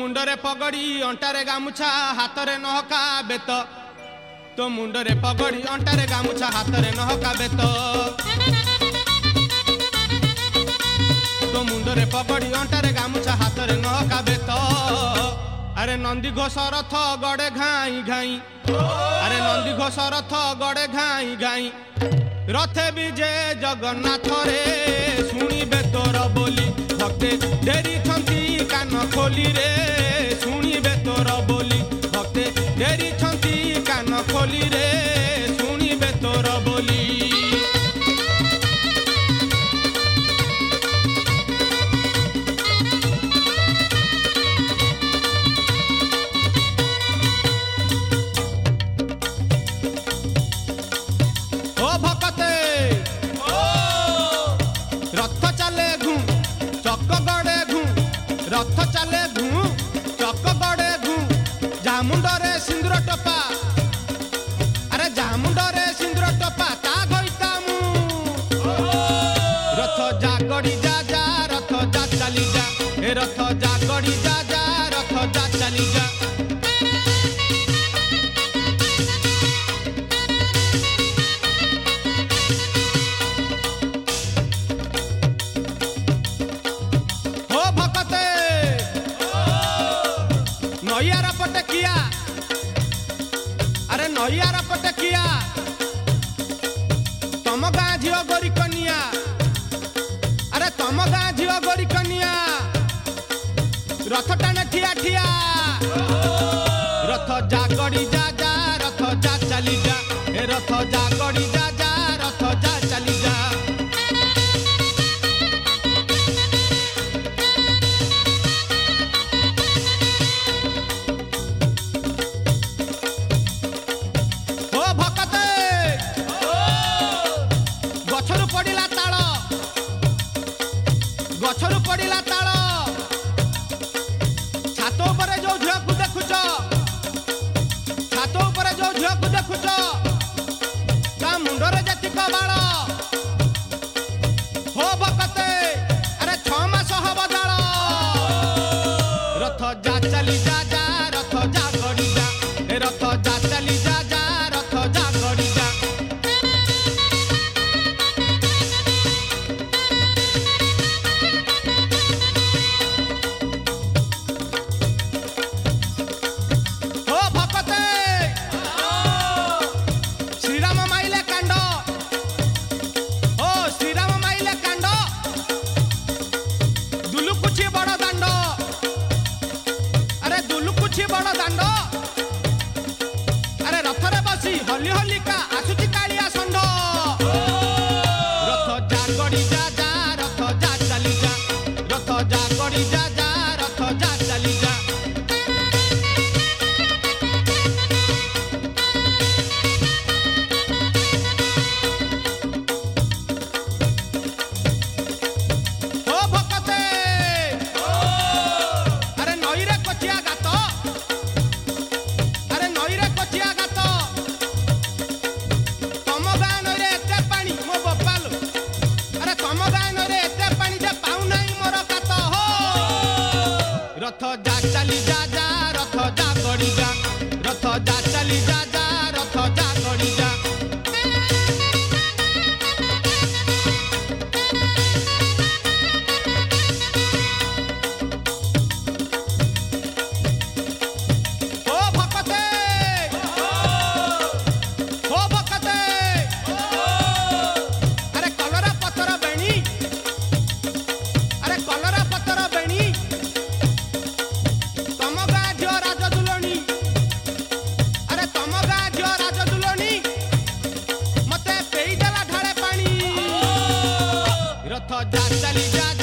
मुंडरे पगड़ी अंटारे गामुछा हाथरे नहका बेत तो मुंडरे पगड़ी अंटारे गामुछा हाथरे नहका बेत तो मुंडरे पगड़ी अंटारे गामुछा हाथरे नहका बेत अरे नंदी घोष रथ गड़े घाई घाई अरे नंदी घोष रथ गड़े घाई घाई रथे विजे जगन्नाथ रे शुणिबे तोर बोली भक्ते डेरी छंती कान खोली रे शुणिबे तोर बोली भक्ते डेरी छंती कान खोली रे शुणिबे तोर बोली रथ चले घू चक गड़े घू जामुंडरे सिंदूर टपा अरे जामुंडरे सिंदूर टपा ता गईता मु रथ जा गड़ी जा जा रथ जा चली जा ए रथ जा गड़ी जा जा रथ जा चली जा नैयारा पटे किया अरे नैयारा पटे किया तम गाँ झील गोरी कनिया अरे तम गाँ झील गोरी कनिया रथ टाणे ठिया ठिया रथ जा गड़ी जा जा रथ जा चली जा ए रथ जा गड़ी जा जा रथ जा चली जा गछरु पड़िला ताल छात उपरे जो झील को देखुच छात उपरे जो झील को देखुच ता मुंडरे जतिक बाल हो भकते अरे 6 मास हब जाल रथ जा चली जा जा रथ जा गड़ी जा ए रथ जा चली जा जा रथ जा गड़ी जा बड़ दांड अरे रथरे बसी हली हलिका आसुची कालिया षंढ रथ जा गड़ी जा जा रथ जा चली जा रथ जा गड़ी जा जा रथ जा चली जा ओ भकते अरे नईरे कचिया गात रथ जा चली जा जा रथ जा गड़ी जा रथ जा चली जा जा रथ जा गड़ी जा हो भकते अरे कलरा पत्थर बेणी अरे कलरा पत्थर बेणी रथ जा चली जा